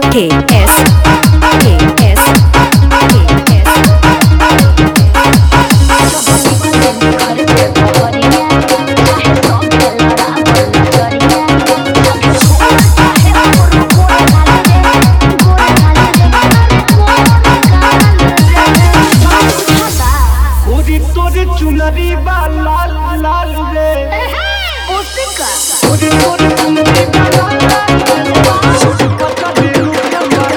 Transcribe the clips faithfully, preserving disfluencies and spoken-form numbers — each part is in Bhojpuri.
K S K S K S चुनरी बा लाल लाल रे ओसे का ओरे ओरे चुनरी बा लाल लाल रे पता दे रुपया मार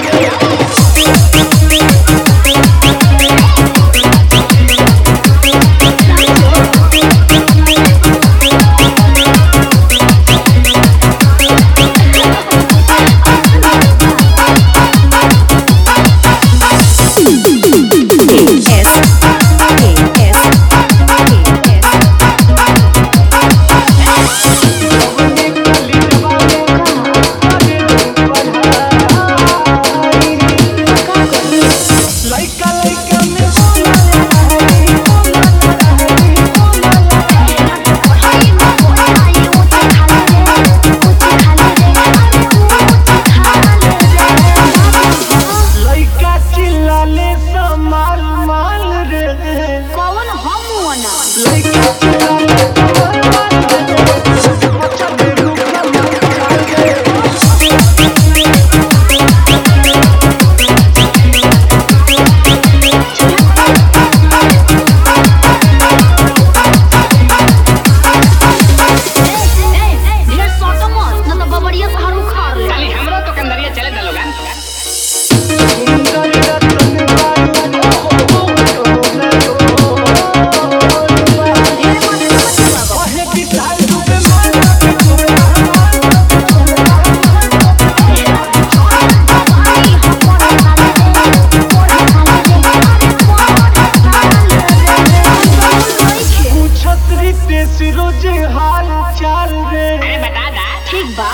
रोजे हाल चाल रे अरे बता दा ठीक बा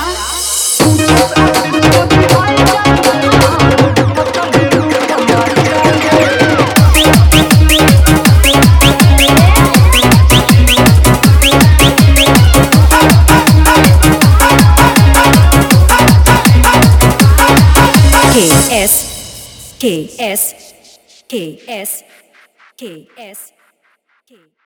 K S K S K S K S